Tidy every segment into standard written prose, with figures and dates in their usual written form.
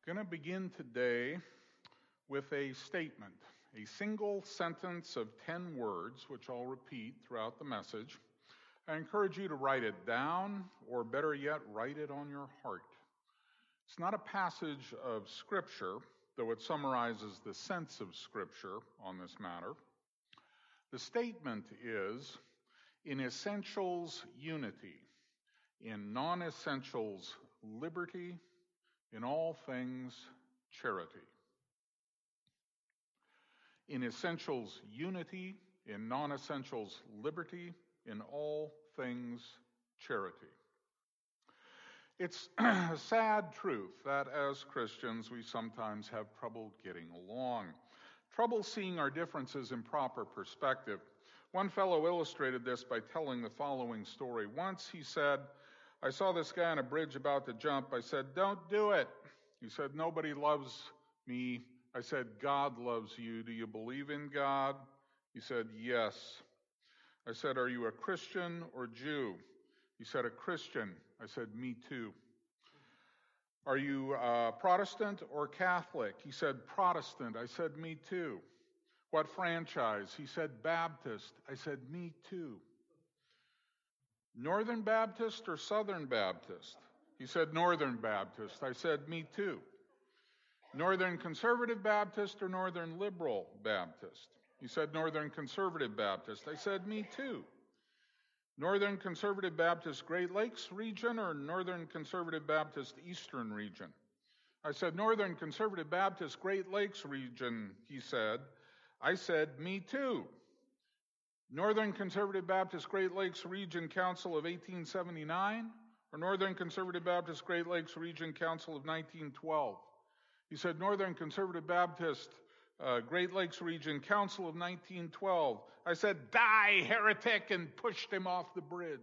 I'm going to begin today with a statement, a single sentence of 10 words, which I'll repeat throughout the message. I encourage you to write it down, or better yet, write it on your heart. It's not a passage of Scripture, though it summarizes the sense of Scripture on this matter. The statement is, in essentials, unity. In non-essentials, liberty. In all things, charity. In essentials, unity. In non-essentials, liberty. In all things, charity. It's a sad truth that as Christians we sometimes have trouble getting along, trouble seeing our differences in proper perspective. One fellow illustrated this by telling the following story. Once he said, I saw this guy on a bridge about to jump. I said, don't do it. He said, nobody loves me. I said, God loves you. Do you believe in God? He said, yes. I said, are you a Christian or Jew? He said, a Christian. I said, me too. Are you Protestant or Catholic? He said, Protestant. I said, me too. What franchise? He said, Baptist. I said, me too. Northern Baptist or Southern Baptist? He said, Northern Baptist. I said, me too. Northern Conservative Baptist or Northern Liberal Baptist? He said, Northern Conservative Baptist. I said, me too. Northern Conservative Baptist Great Lakes region or Northern Conservative Baptist Eastern region? I said, Northern Conservative Baptist Great Lakes region, he said. I said, me too. Northern Conservative Baptist Great Lakes Region Council of 1879 or Northern Conservative Baptist Great Lakes Region Council of 1912? He said, Northern Conservative Baptist Great Lakes Region Council of 1912. I said, die, heretic, and pushed him off the bridge.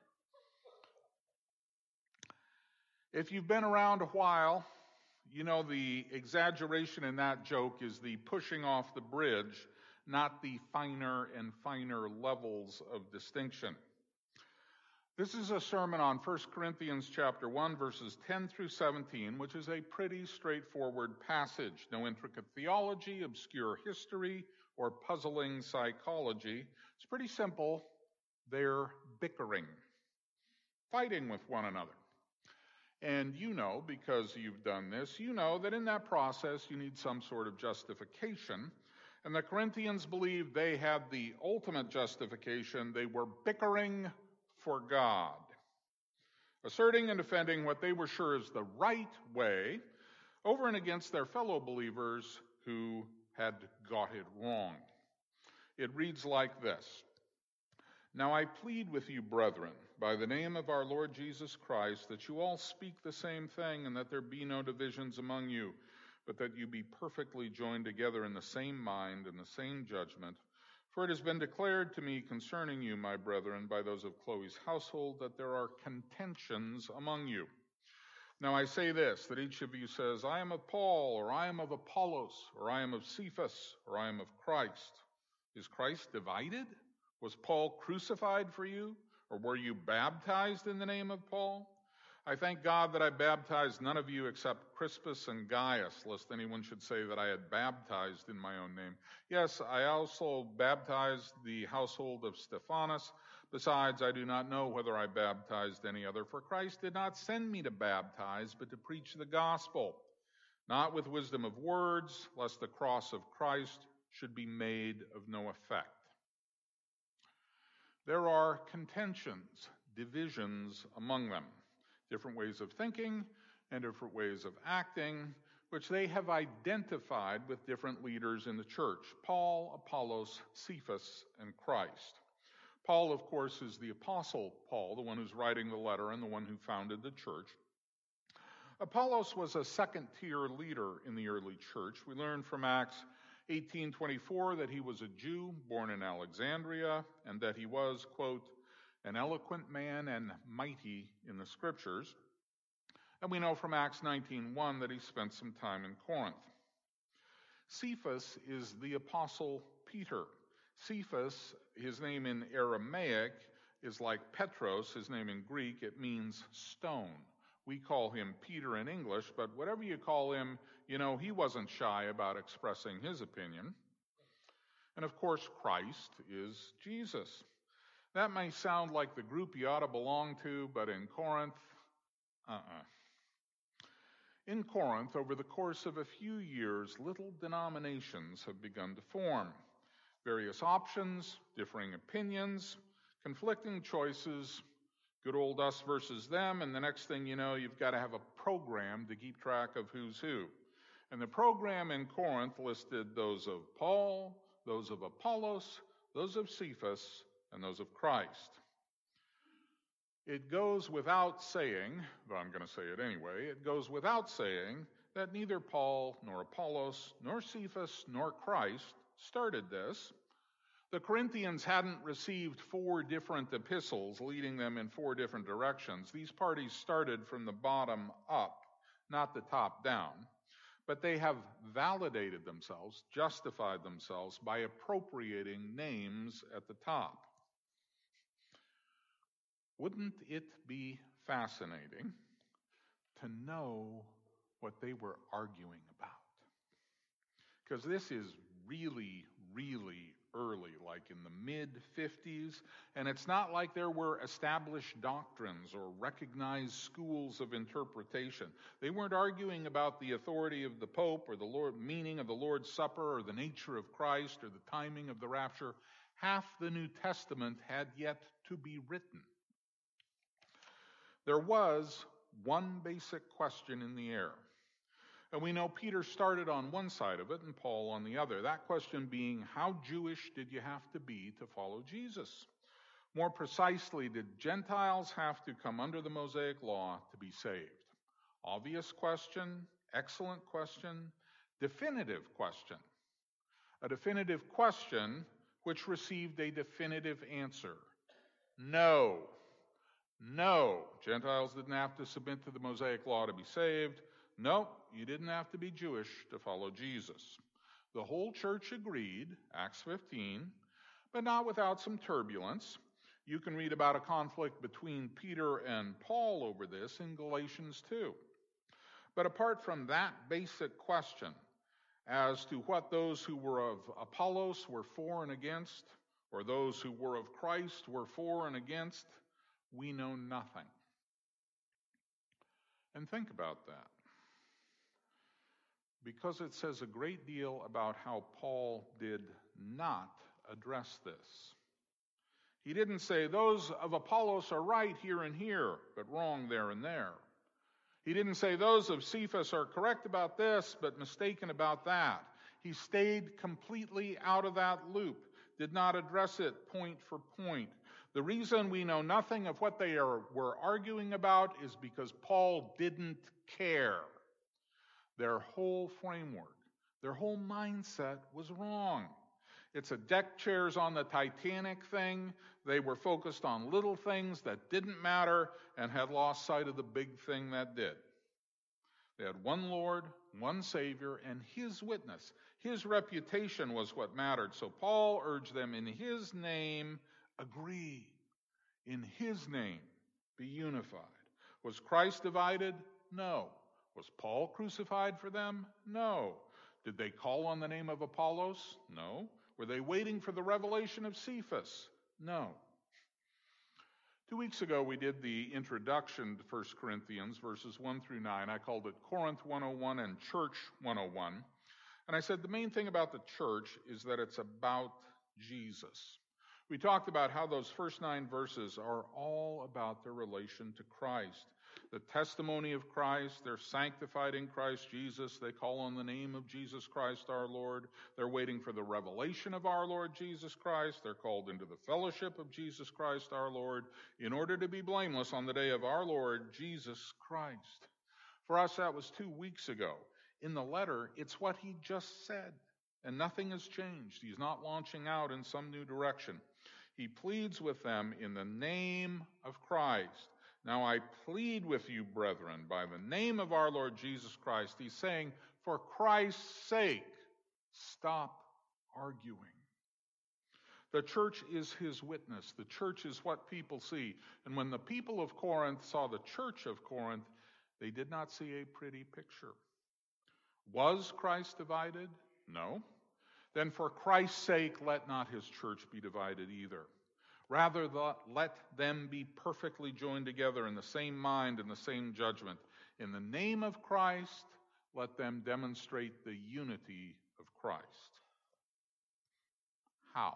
If you've been around a while, you know the exaggeration in that joke is the pushing off the bridge, not the finer and finer levels of distinction. This is a sermon on 1 Corinthians chapter 1, verses 10 through 17, which is a pretty straightforward passage. No intricate theology, obscure history, or puzzling psychology. It's pretty simple. They're bickering, fighting with one another. And you know, because you've done this, you know that in that process you need some sort of justification. And the Corinthians believed they had the ultimate justification. They were bickering for God, asserting and defending what they were sure is the right way over and against their fellow believers who had got it wrong. It reads like this. Now I plead with you, brethren, by the name of our Lord Jesus Christ, that you all speak the same thing and that there be no divisions among you, but that you be perfectly joined together in the same mind and the same judgment. For it has been declared to me concerning you, my brethren, by those of Chloe's household, that there are contentions among you. Now I say this, that each of you says, I am of Paul, or I am of Apollos, or I am of Cephas, or I am of Christ. Is Christ divided? Was Paul crucified for you? Or were you baptized in the name of Paul? I thank God that I baptized none of you except Crispus and Gaius, lest anyone should say that I had baptized in my own name. Yes, I also baptized the household of Stephanas. Besides, I do not know whether I baptized any other, for Christ did not send me to baptize, but to preach the gospel, not with wisdom of words, lest the cross of Christ should be made of no effect. There are contentions, divisions among them. Different ways of thinking and different ways of acting, which they have identified with different leaders in the church, Paul, Apollos, Cephas, and Christ. Paul, of course, is the Apostle Paul, the one who's writing the letter and the one who founded the church. Apollos was a second-tier leader in the early church. We learn from Acts 18:24 that he was a Jew born in Alexandria and that he was, quote, an eloquent man and mighty in the scriptures. And we know from Acts 19:1 that he spent some time in Corinth. Cephas is the Apostle Peter. Cephas, his name in Aramaic, is like Petros, his name in Greek. It means stone. We call him Peter in English, but whatever you call him, he wasn't shy about expressing his opinion. And of course, Christ is Jesus. That may sound like the group you ought to belong to, but in Corinth, In Corinth, over the course of a few years, little denominations have begun to form. Various options, differing opinions, conflicting choices, good old us versus them, and the next thing you know, you've got to have a program to keep track of who's who. And the program in Corinth listed those of Paul, those of Apollos, those of Cephas, and those of Christ. It goes without saying, but I'm going to say it anyway, it goes without saying that neither Paul, nor Apollos, nor Cephas, nor Christ started this. The Corinthians hadn't received 4 different epistles leading them in 4 different directions. These parties started from the bottom up, not the top down. But they have validated themselves, justified themselves by appropriating names at the top. Wouldn't it be fascinating to know what they were arguing about? Because this is really, really early, like in the mid-50s, and it's not like there were established doctrines or recognized schools of interpretation. They weren't arguing about the authority of the Pope or the meaning of the Lord's Supper or the nature of Christ or the timing of the rapture. Half the New Testament had yet to be written. There was one basic question in the air. And we know Peter started on one side of it and Paul on the other. That question being, how Jewish did you have to be to follow Jesus? More precisely, did Gentiles have to come under the Mosaic law to be saved? Obvious question, excellent question, definitive question. A definitive question which received a definitive answer. No. No, Gentiles didn't have to submit to the Mosaic law to be saved. No, you didn't have to be Jewish to follow Jesus. The whole church agreed, Acts 15, but not without some turbulence. You can read about a conflict between Peter and Paul over this in Galatians 2. But apart from that basic question as to what those who were of Apollos were for and against, or those who were of Christ were for and against, we know nothing. And think about that. Because it says a great deal about how Paul did not address this. He didn't say those of Apollos are right here and here, but wrong there and there. He didn't say those of Cephas are correct about this, but mistaken about that. He stayed completely out of that loop, did not address it point for point. The reason we know nothing of what they were arguing about is because Paul didn't care. Their whole framework, their whole mindset was wrong. It's a deck chairs on the Titanic thing. They were focused on little things that didn't matter and had lost sight of the big thing that did. They had one Lord, one Savior, and his witness. His reputation was what mattered. So Paul urged them in his name, agree. In his name, be unified. Was Christ divided? No. Was Paul crucified for them? No. Did they call on the name of Apollos? No. Were they waiting for the revelation of Cephas? No. 2 weeks ago, we did the introduction to 1 Corinthians, verses 1 through 9. I called it Corinth 101 and Church 101. And I said the main thing about the church is that it's about Jesus. We talked about how those first 9 verses are all about their relation to Christ. The testimony of Christ, they're sanctified in Christ Jesus. They call on the name of Jesus Christ our Lord. They're waiting for the revelation of our Lord Jesus Christ. They're called into the fellowship of Jesus Christ our Lord in order to be blameless on the day of our Lord Jesus Christ. For us, that was 2 weeks ago. In the letter, it's what he just said, and nothing has changed. He's not launching out in some new direction. He pleads with them in the name of Christ. Now I plead with you, brethren, by the name of our Lord Jesus Christ. He's saying, for Christ's sake, stop arguing. The church is his witness. The church is what people see. And when the people of Corinth saw the church of Corinth, They did not see a pretty picture. Was Christ divided? No. Then for Christ's sake, let not his church be divided either. Rather, let them be perfectly joined together in the same mind and the same judgment. In the name of Christ, let them demonstrate the unity of Christ. How?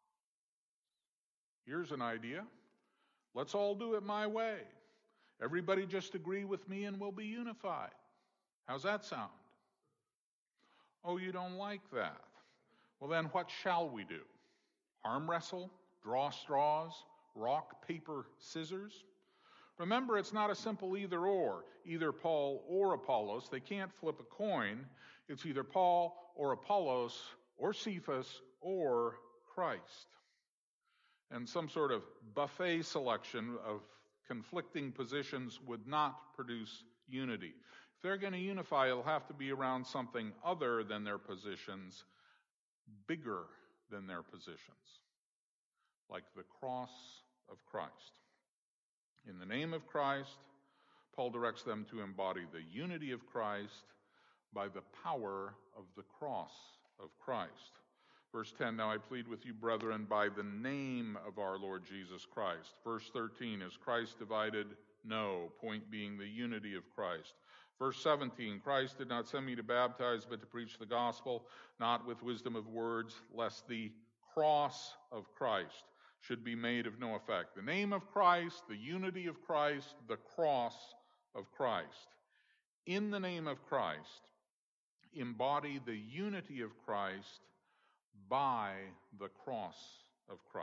Here's an idea. Let's all do it my way. Everybody just agree with me and we'll be unified. How's that sound? Oh, you don't like that? Well, then what shall we do? Arm wrestle? Draw straws? Rock, paper, scissors? Remember, it's not a simple either or. Either Paul or Apollos. They can't flip a coin. It's either Paul or Apollos or Cephas or Christ. And some sort of buffet selection of conflicting positions would not produce unity. If they're going to unify, it'll have to be around something other than their positions, bigger than their positions, like the cross of Christ. In the name of Christ, Paul directs them to embody the unity of Christ by the power of the cross of Christ. Verse 10, now I plead with you, brethren, by the name of our Lord Jesus Christ. Verse 13, is Christ divided? No, point being the unity of Christ. Verse 17, Christ did not send me to baptize, but to preach the gospel, not with wisdom of words, lest the cross of Christ should be made of no effect. The name of Christ, the unity of Christ, the cross of Christ. In the name of Christ, embody the unity of Christ by the cross of Christ.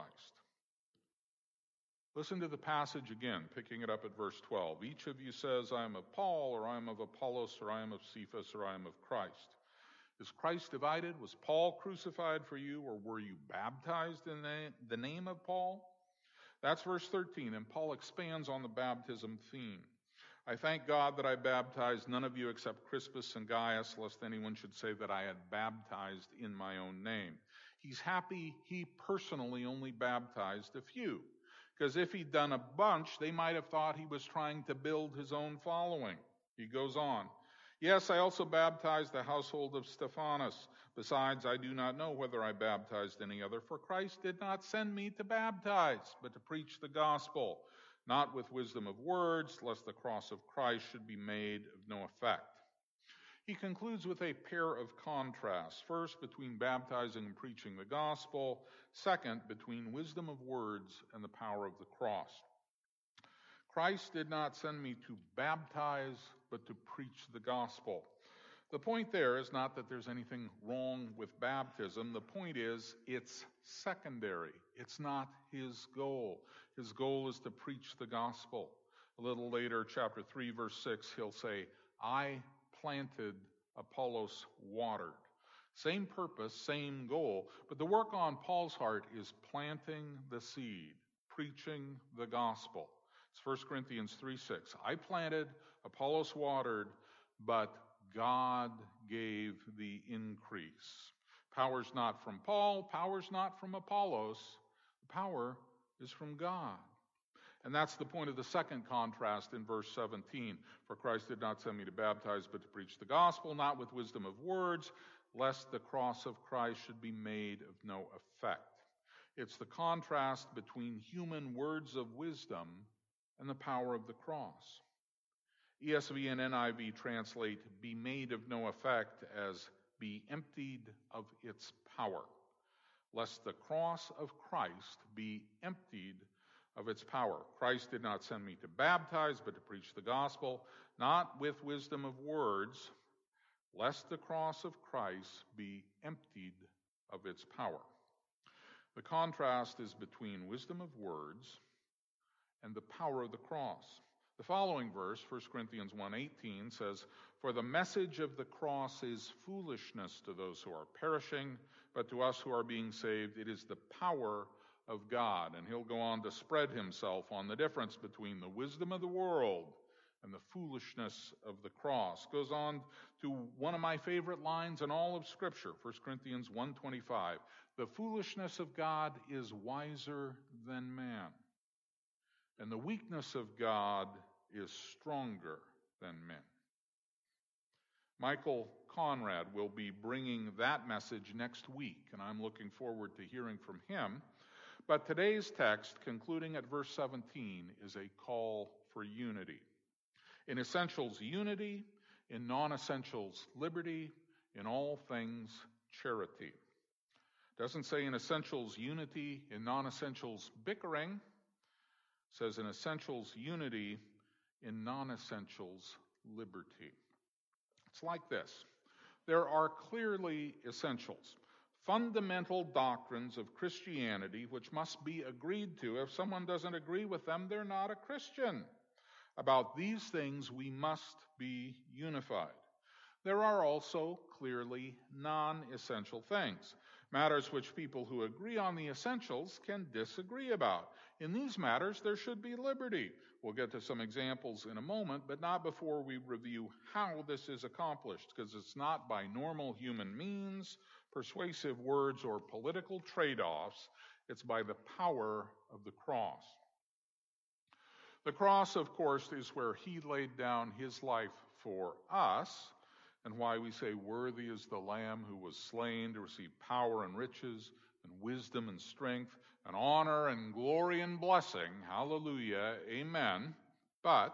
Listen to the passage again, picking it up at verse 12. Each of you says, I am of Paul, or I am of Apollos, or I am of Cephas, or I am of Christ. Is Christ divided? Was Paul crucified for you, or were you baptized in the name of Paul? That's verse 13, and Paul expands on the baptism theme. I thank God that I baptized none of you except Crispus and Gaius, lest anyone should say that I had baptized in my own name. He's happy he personally only baptized a few, because if he'd done a bunch, they might have thought he was trying to build his own following. He goes on. Yes, I also baptized the household of Stephanas. Besides, I do not know whether I baptized any other, for Christ did not send me to baptize, but to preach the gospel, not with wisdom of words, lest the cross of Christ should be made of no effect. He concludes with a pair of contrasts. First, between baptizing and preaching the gospel. Second, between wisdom of words and the power of the cross. Christ did not send me to baptize, but to preach the gospel. The point there is not that there's anything wrong with baptism. The point is it's secondary. It's not his goal. His goal is to preach the gospel. A little later, chapter 3, verse 6, he'll say, I planted, Apollos watered. Same purpose, same goal, but the work on Paul's heart is planting the seed, preaching the gospel. It's 1 Corinthians 3:6. I planted, Apollos watered, but God gave the increase. Power's not from Paul, power's not from Apollos. The power is from God. And that's the point of the second contrast in verse 17. For Christ did not send me to baptize, but to preach the gospel, not with wisdom of words, lest the cross of Christ should be made of no effect. It's the contrast between human words of wisdom and the power of the cross. ESV and NIV translate be made of no effect as be emptied of its power, lest the cross of Christ be emptied of its power. Christ did not send me to baptize, but to preach the gospel, not with wisdom of words, lest the cross of Christ be emptied of its power. The contrast is between wisdom of words and the power of the cross. The following verse, 1 Corinthians 1:18, says, for the message of the cross is foolishness to those who are perishing, but to us who are being saved, it is the power of God. And he'll go on to spread himself on the difference between the wisdom of the world and the foolishness of the cross. Goes on to one of my favorite lines in all of Scripture, 1 Corinthians 1:25. The foolishness of God is wiser than man, and the weakness of God is stronger than men. Michael Conrad will be bringing that message next week, and I'm looking forward to hearing from him. But today's text, concluding at verse 17, is a call for unity. In essentials, unity. In non-essentials, liberty. In all things, charity. It doesn't say in essentials, unity. In non-essentials, bickering. It says in essentials, unity. In non-essentials, liberty. It's like this. There are clearly essentials, fundamental doctrines of Christianity which must be agreed to. If someone doesn't agree with them, they're not a Christian. About these things, we must be unified. There are also clearly non-essential things, matters which people who agree on the essentials can disagree about. In these matters, there should be liberty. We'll get to some examples in a moment, but not before we review how this is accomplished, because it's not by normal human means, persuasive words, or political trade-offs. It's by the power of the cross. The cross, of course, is where he laid down his life for us, and why we say, worthy is the Lamb who was slain to receive power and riches and wisdom and strength and honor and glory and blessing. Hallelujah. Amen. But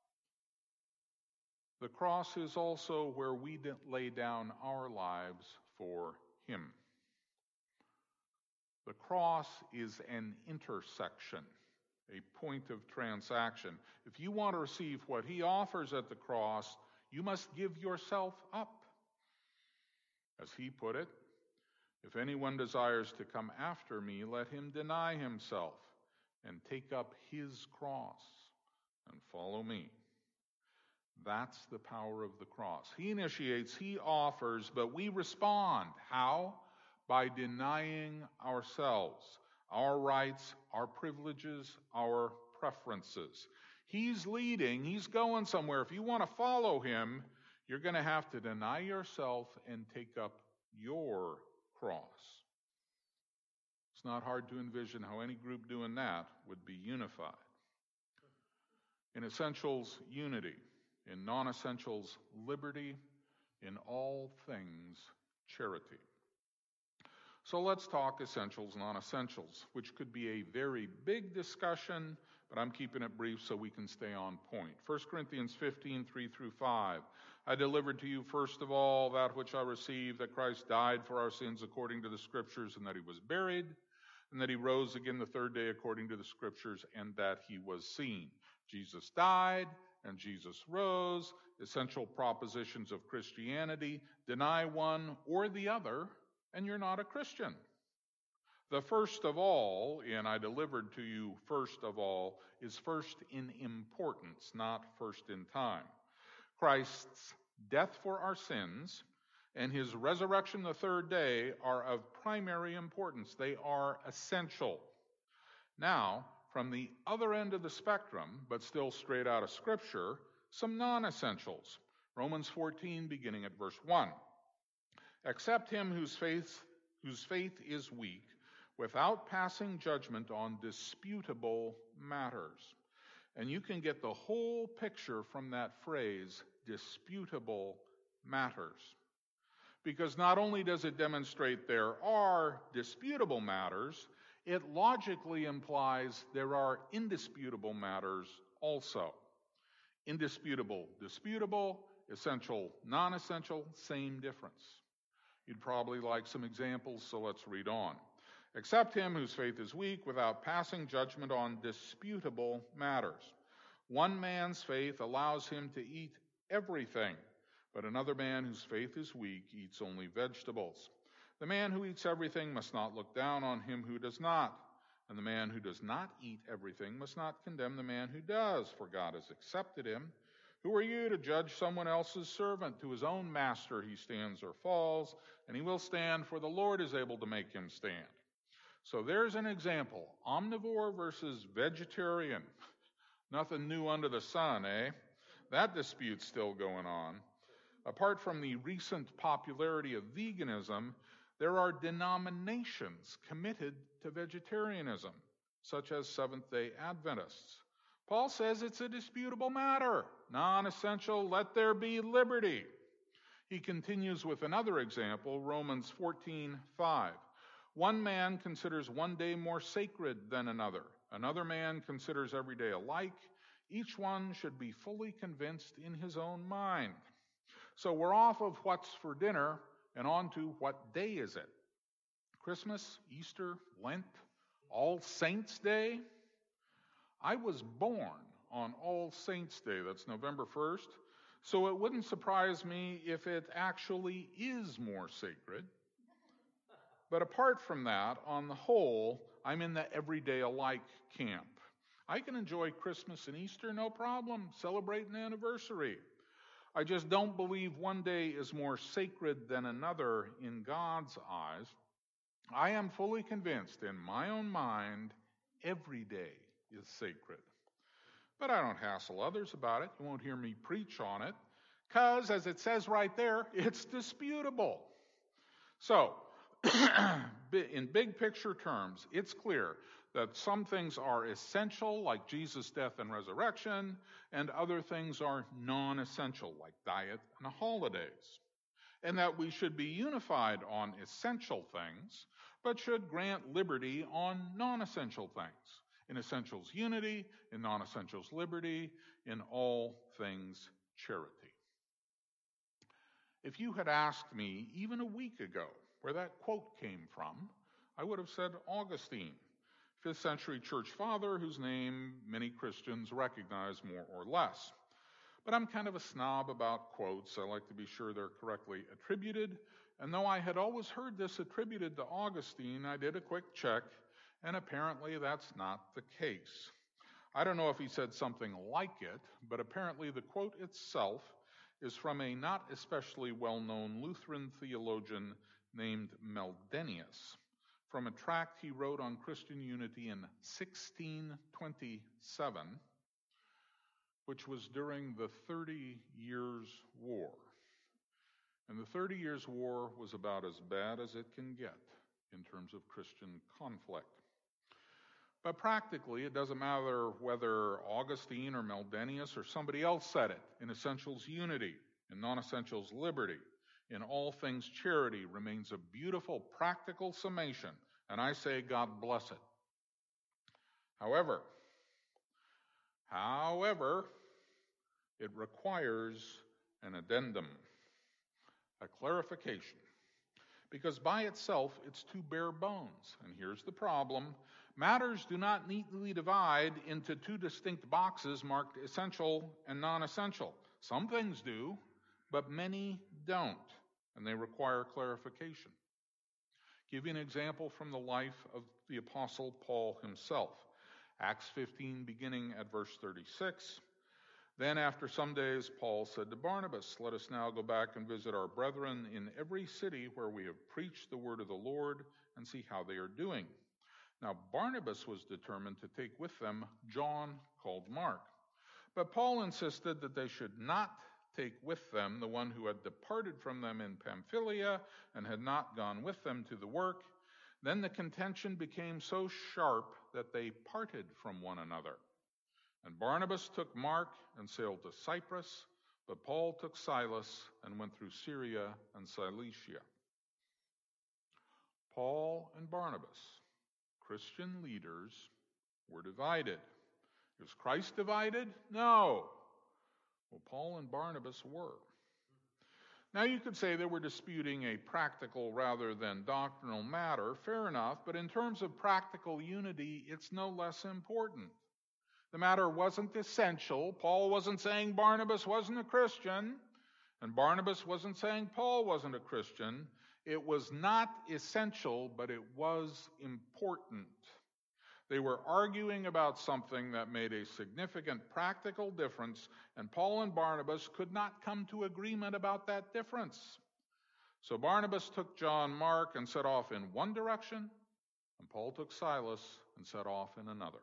the cross is also where we lay down our lives for him. The cross is an intersection, a point of transaction. If you want to receive what he offers at the cross, you must give yourself up. As he put it, if anyone desires to come after me, let him deny himself and take up his cross and follow me. That's the power of the cross. He initiates, he offers, but we respond. How? By denying ourselves, our rights, our privileges, our preferences. He's leading, he's going somewhere. If you want to follow him, you're going to have to deny yourself and take up your cross. It's not hard to envision how any group doing that would be unified. In essentials, unity. In non-essentials, liberty. In all things, charity. So let's talk essentials, non-essentials, which could be a very big discussion, but I'm keeping it brief so we can stay on point. 1 Corinthians 15, 3-5. I delivered to you first of all that which I received, that Christ died for our sins according to the Scriptures, and that he was buried, and that he rose again the third day according to the Scriptures, and that he was seen. Jesus died, and Jesus rose. Essential propositions of Christianity. Deny one or the other, and you're not a Christian. The first of all, and I delivered to you first of all, is first in importance, not first in time. Christ's death for our sins and his resurrection the third day are of primary importance. They are essential. Now, from the other end of the spectrum, but still straight out of Scripture, some non-essentials. Romans 14, beginning at verse 1. Accept him whose faith is weak, without passing judgment on disputable matters. And you can get the whole picture from that phrase, disputable matters. Because not only does it demonstrate there are disputable matters, it logically implies there are indisputable matters also. Indisputable, disputable, essential, non-essential, same difference. You'd probably like some examples, so let's read on. Accept him whose faith is weak without passing judgment on disputable matters. One man's faith allows him to eat everything, but another man whose faith is weak eats only vegetables. The man who eats everything must not look down on him who does not, and the man who does not eat everything must not condemn the man who does, for God has accepted him. Who are you to judge someone else's servant? To his own master he stands or falls, and he will stand, for the Lord is able to make him stand. So there's an example. Omnivore versus vegetarian. Nothing new under the sun, eh? That dispute's still going on. Apart from the recent popularity of veganism, there are denominations committed to vegetarianism, such as Seventh-day Adventists. Paul says it's a disputable matter. Non-essential, let there be liberty. He continues with another example, Romans 14:5. One man considers one day more sacred than another. Another man considers every day alike. Each one should be fully convinced in his own mind. So we're off of what's for dinner and on to what day is it? Christmas, Easter, Lent, All Saints' Day? I was born on All Saints' Day, that's November 1st, so it wouldn't surprise me if it actually is more sacred. But apart from that, on the whole, I'm in the everyday alike camp. I can enjoy Christmas and Easter, no problem, celebrate an anniversary. I just don't believe one day is more sacred than another in God's eyes. I am fully convinced in my own mind every day is sacred. But I don't hassle others about it. You won't hear me preach on it, because, as it says right there, it's disputable. So, in big picture terms, it's clear that some things are essential, like Jesus' death and resurrection, and other things are non-essential, like diet and holidays. And that we should be unified on essential things, but should grant liberty on non-essential things. In essentials, unity. In non-essentials, liberty. In all things, charity. If you had asked me even a week ago where that quote came from, I would have said Augustine, 5th century church father whose name many Christians recognize more or less. But I'm kind of a snob about quotes. I like to be sure they're correctly attributed. And though I had always heard this attributed to Augustine, I did a quick check, and apparently that's not the case. I don't know if he said something like it, but apparently the quote itself is from a not especially well-known Lutheran theologian named Meldenius, from a tract he wrote on Christian unity in 1627, which was during the 30 Years' War. And the 30 Years' War was about as bad as it can get in terms of Christian conflict. But practically, it doesn't matter whether Augustine or Meldenius or somebody else said it. In essentials, unity. In non-essentials, liberty. In all things, charity remains a beautiful, practical summation. And I say, God bless it. However, it requires an addendum, a clarification. Because by itself, it's too bare bones. And here's the problem. Matters do not neatly divide into two distinct boxes marked essential and non-essential. Some things do, but many don't, and they require clarification. Give you an example from the life of the Apostle Paul himself. Acts 15, beginning at verse 36. Then after some days, Paul said to Barnabas, "Let us now go back and visit our brethren in every city where we have preached the word of the Lord and see how they are doing." Now Barnabas was determined to take with them John, called Mark. But Paul insisted that they should not take with them the one who had departed from them in Pamphylia and had not gone with them to the work. Then the contention became so sharp that they parted from one another. And Barnabas took Mark and sailed to Cyprus, but Paul took Silas and went through Syria and Cilicia. Paul and Barnabas, Christian leaders, were divided. Was Christ divided? No. Well, Paul and Barnabas were. Now you could say they were disputing a practical rather than doctrinal matter. Fair enough, but in terms of practical unity, it's no less important. The matter wasn't essential. Paul wasn't saying Barnabas wasn't a Christian, and Barnabas wasn't saying Paul wasn't a Christian. It was not essential, but it was important. They were arguing about something that made a significant practical difference, and Paul and Barnabas could not come to agreement about that difference. So Barnabas took John Mark and set off in one direction, and Paul took Silas and set off in another.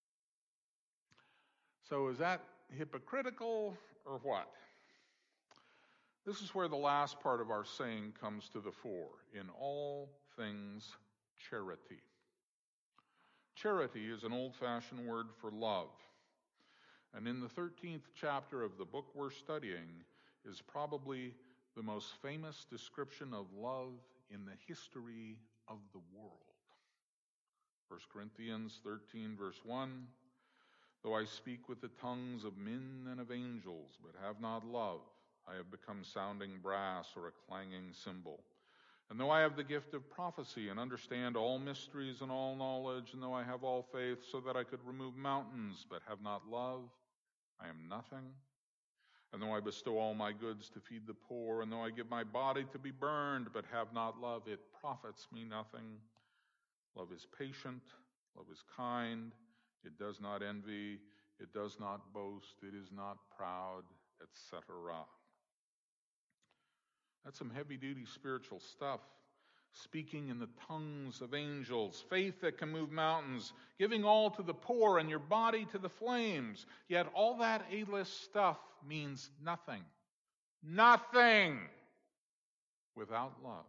So is that hypocritical or what? This is where the last part of our saying comes to the fore. In all things, charity. Charity is an old-fashioned word for love. And in the 13th chapter of the book we're studying is probably the most famous description of love in the history of the world. 1 Corinthians 13, verse 1, though I speak with the tongues of men and of angels, but have not love, I have become sounding brass or a clanging cymbal. And though I have the gift of prophecy and understand all mysteries and all knowledge, and though I have all faith so that I could remove mountains, but have not love, I am nothing. And though I bestow all my goods to feed the poor, and though I give my body to be burned, but have not love, it profits me nothing. Love is patient, love is kind, it does not envy, it does not boast, it is not proud, etc. That's some heavy-duty spiritual stuff. Speaking in the tongues of angels, faith that can move mountains, giving all to the poor and your body to the flames. Yet all that A-list stuff means nothing. Nothing without love.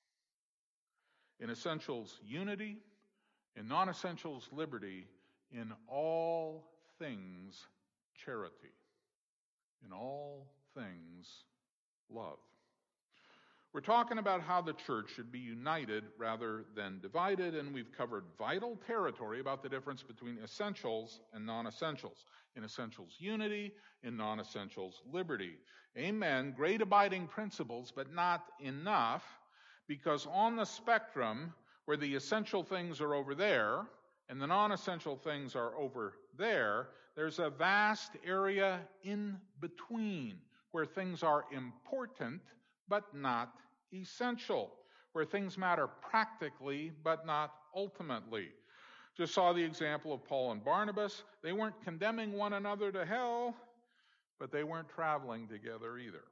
In essentials, unity. In non-essentials, liberty. In all things, charity. In all things, love. We're talking about how the church should be united rather than divided, and we've covered vital territory about the difference between essentials and non-essentials. In essentials, unity. In non-essentials, liberty. Amen. Great abiding principles, but not enough, because on the spectrum, where the essential things are over there and the non-essential things are over there, there's a vast area in between where things are important but not essential, where things matter practically but not ultimately. Just saw the example of Paul and Barnabas. They weren't condemning one another to hell, but they weren't traveling together either.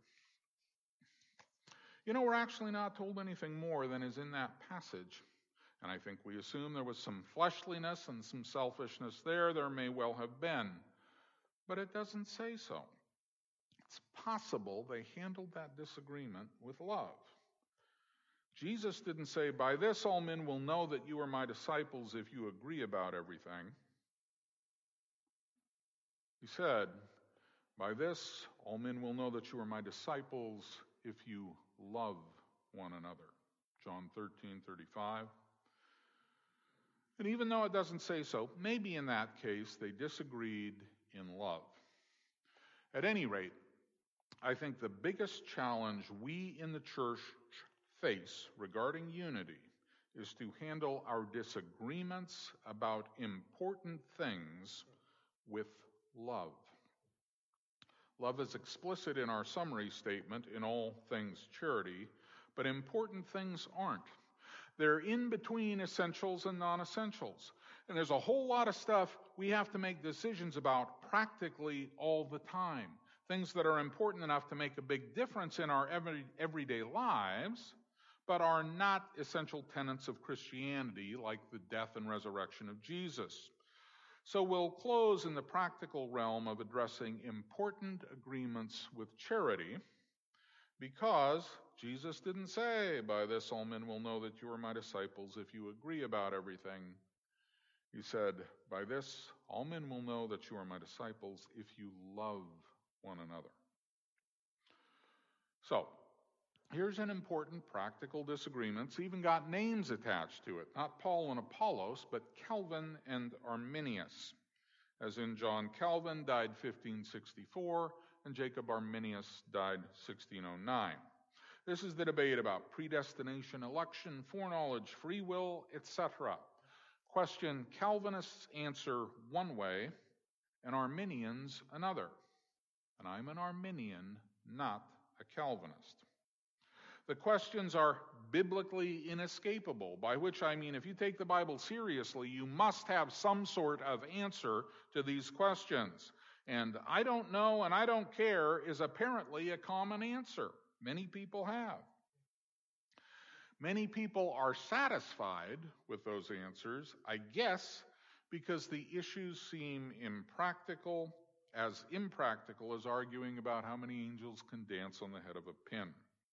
You know, we're actually not told anything more than is in that passage. And I think we assume there was some fleshliness and some selfishness there. There may well have been. But it doesn't say so. It's possible they handled that disagreement with love. Jesus didn't say, by this all men will know that you are my disciples if you agree about everything. He said, by this all men will know that you are my disciples if you love one another. John 13:35. And even though it doesn't say so, maybe in that case they disagreed in love. At any rate, I think the biggest challenge we in the church face regarding unity is to handle our disagreements about important things with love. Love is explicit in our summary statement, in all things charity, but important things aren't. They're in between essentials and non-essentials. And there's a whole lot of stuff we have to make decisions about practically all the time. Things that are important enough to make a big difference in our everyday lives, but are not essential tenets of Christianity, like the death and resurrection of Jesus. So we'll close in the practical realm of addressing important agreements with charity, because Jesus didn't say, by this all men will know that you are my disciples if you agree about everything. He said, by this all men will know that you are my disciples if you love one another. So, here's an important practical disagreement. It's even got names attached to it. Not Paul and Apollos, but Calvin and Arminius. As in John Calvin died 1564, and Jacob Arminius died 1609. This is the debate about predestination, election, foreknowledge, free will, etc. Question: Calvinists answer one way, and Arminians another. And I'm an Arminian, not a Calvinist. The questions are biblically inescapable, by which I mean if you take the Bible seriously, you must have some sort of answer to these questions. And I don't know and I don't care is apparently a common answer. Many people have. Many people are satisfied with those answers, I guess, because the issues seem impractical as arguing about how many angels can dance on the head of a pin.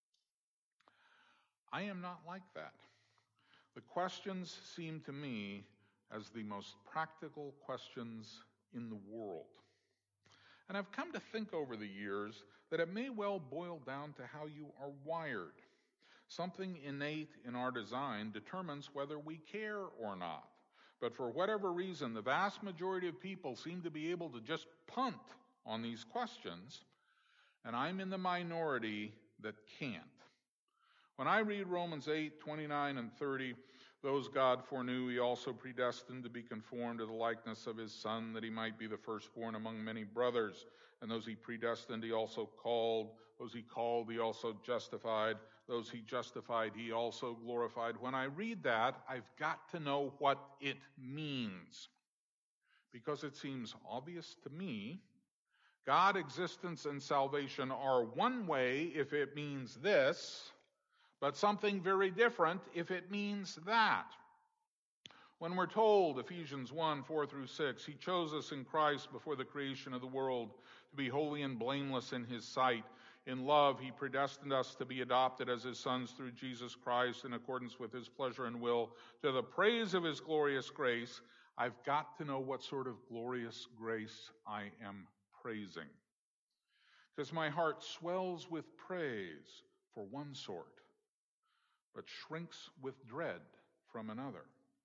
I am not like that. The questions seem to me as the most practical questions in the world. And I've come to think over the years that it may well boil down to how you are wired. Something innate in our design determines whether we care or not. But for whatever reason, the vast majority of people seem to be able to just punt on these questions, and I'm in the minority that can't. When I read Romans 8:29 and 30, those God foreknew, he also predestined to be conformed to the likeness of his Son, that he might be the firstborn among many brothers. And those he predestined, he also called. Those he called, he also justified. Those he justified, he also glorified. When I read that, I've got to know what it means, because it seems obvious to me. God, existence, and salvation are one way if it means this, but something very different if it means that. When we're told, Ephesians 1:4-6, he chose us in Christ before the creation of the world to be holy and blameless in his sight. In love, he predestined us to be adopted as his sons through Jesus Christ in accordance with his pleasure and will, to the praise of his glorious grace. I've got to know what sort of glorious grace I am praising, because my heart swells with praise for one sort, but shrinks with dread from another.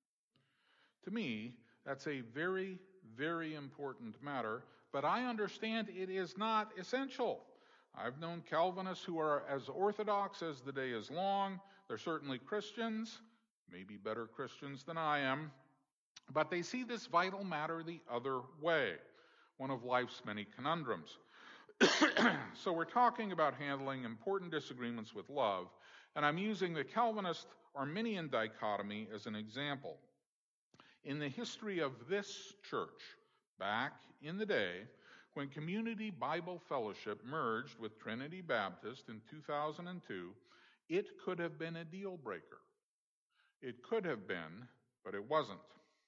To me, that's a very, very important matter, but I understand it is not essential. I've known Calvinists who are as orthodox as the day is long. They're certainly Christians, maybe better Christians than I am, but they see this vital matter the other way, one of life's many conundrums. So we're talking about handling important disagreements with love, and I'm using the Calvinist-Arminian dichotomy as an example. In the history of this church, back in the day, when Community Bible Fellowship merged with Trinity Baptist in 2002, it could have been a deal breaker. It could have been, but it wasn't.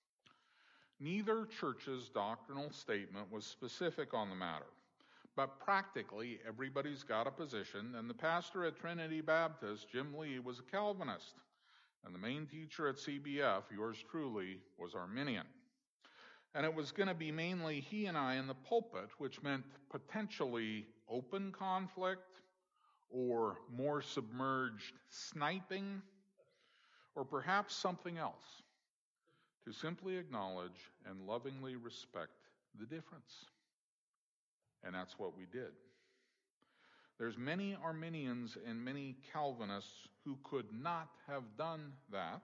Neither church's doctrinal statement was specific on the matter, but practically everybody's got a position, and the pastor at Trinity Baptist, Jim Lee, was a Calvinist, and the main teacher at CBF, yours truly, was Arminian. And it was going to be mainly he and I in the pulpit, which meant potentially open conflict, or more submerged sniping, or perhaps something else, to simply acknowledge and lovingly respect the difference. And that's what we did. There's many Arminians and many Calvinists who could not have done that,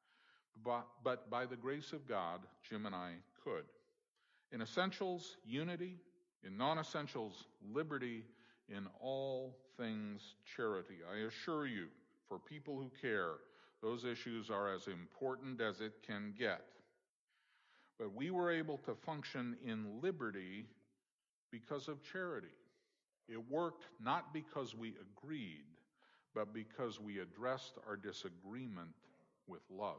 but by the grace of God, Jim and I could. In essentials, unity. In non-essentials, liberty. In all things, charity. I assure you, for people who care, those issues are as important as it can get. But we were able to function in liberty because of charity. It worked not because we agreed, but because we addressed our disagreement with love.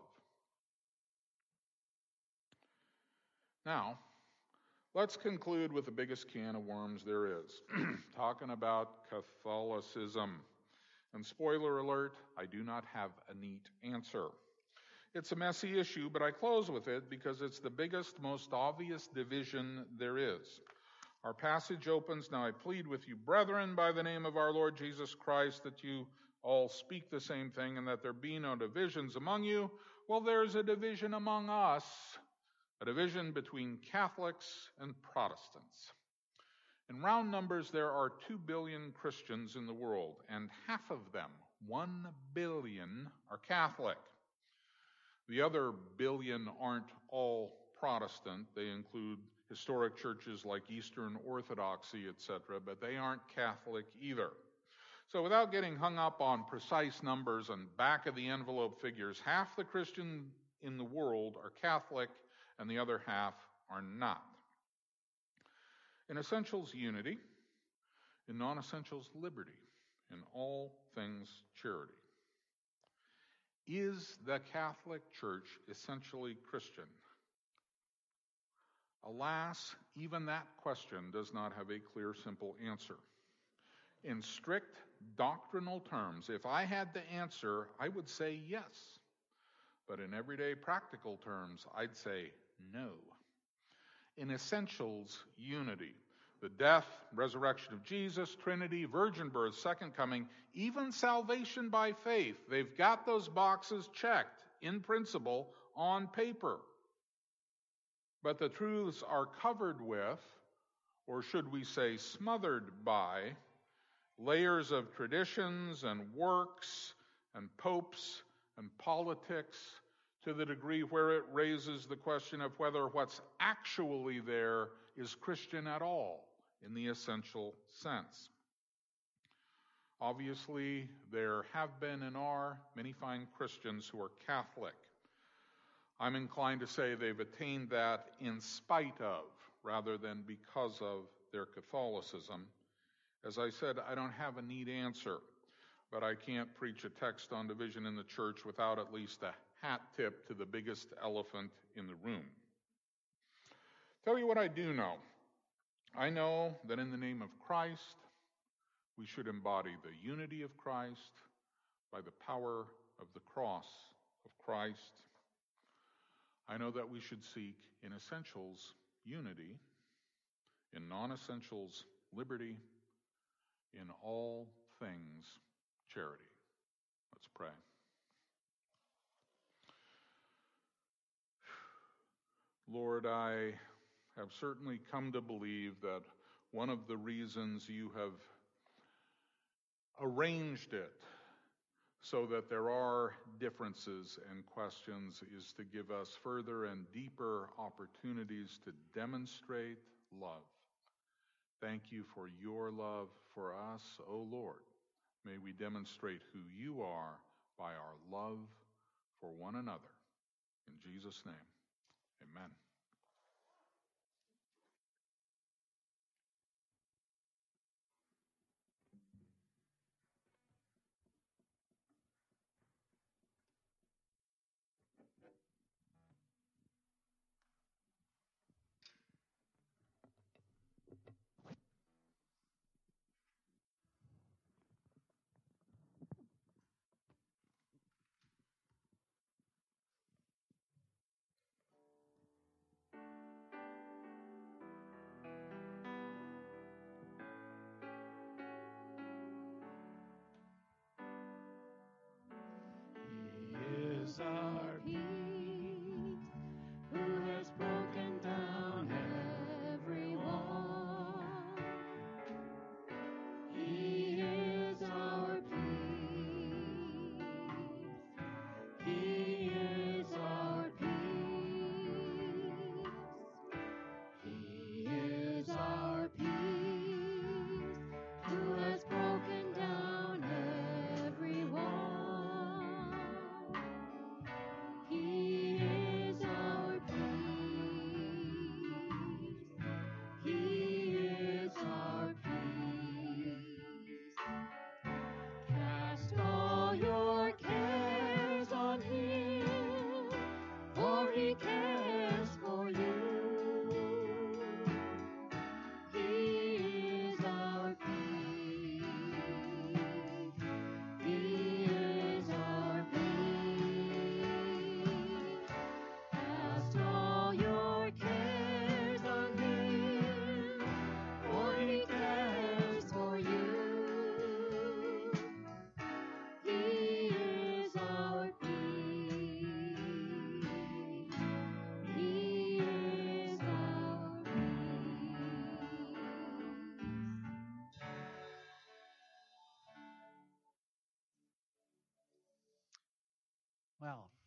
Now, let's conclude with the biggest can of worms there is, talking about Catholicism. And spoiler alert, I do not have a neat answer. It's a messy issue, but I close with it because it's the biggest, most obvious division there is. Our passage opens, "Now I plead with you, brethren, by the name of our Lord Jesus Christ, that you all speak the same thing and that there be no divisions among you." Well, there's a division among us, a division between Catholics and Protestants. In round numbers, there are 2 billion Christians in the world, and half of them, 1 billion, are Catholic. The other billion aren't all Protestant. They include historic churches like Eastern Orthodoxy, etc., but they aren't Catholic either. So without getting hung up on precise numbers and back-of-the-envelope figures, half the Christians in the world are Catholic, and the other half are not. In essentials, unity. In non-essentials, liberty. In all things, charity. Is the Catholic Church essentially Christian? Alas, even that question does not have a clear, simple answer. In strict doctrinal terms, if I had the answer, I would say yes. But in everyday practical terms, I'd say no. In essentials, unity. the death, resurrection of Jesus, Trinity, virgin birth, second coming, even salvation by faith. They've got those boxes checked in principle on paper. But the truths are covered with, or should we say smothered by, layers of traditions and works and popes and politics, to the degree where it raises the question of whether what's actually there is Christian at all in the essential sense. Obviously, there have been and are many fine Christians who are Catholic. I'm inclined to say they've attained that in spite of, rather than because of, their Catholicism. As I said, I don't have a neat answer, but I can't preach a text on division in the church without at least a hat tip to the biggest elephant in the room. Tell you what I do know. I know that in the name of Christ, we should embody the unity of Christ by the power of the cross of Christ. I know that we should seek in essentials unity, in non-essentials liberty, in all things charity. Let's pray. Lord, I have certainly come to believe that one of the reasons you have arranged it so that there are differences and questions is to give us further and deeper opportunities to demonstrate love. Thank you for your love for us, O Lord. May we demonstrate who you are by our love for one another. In Jesus' name, amen. He is our peace, who has broken down every wall. He is our peace. He is our peace. He is our peace, who has broken down every wall. He is our peace. He is our peace. Cast all your cares on him, for he cares for you. He is our peace. He is our peace. Cast all your cares on him, for he cares for you. He is our peace. He is our peace. Well,